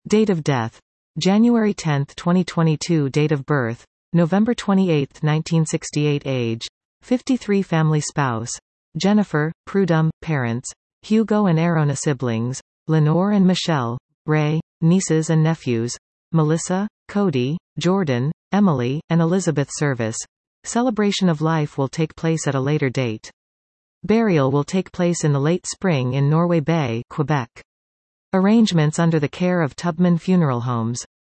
Date of death: January 10, 2022. Date of birth: November 28, 1968. Age: 53. Family spouse: Jennifer, Prudhomme. Parents: Hugo and Arona. Siblings: Lenore and Michelle. Ray. Nieces and nephews: Melissa, Cody, Jordan, Emily, and Elizabeth. Service: Celebration of life will take place at a later date. Burial will take place in the late spring in Norway Bay, Quebec. Arrangements under the care of Tubman Funeral Homes.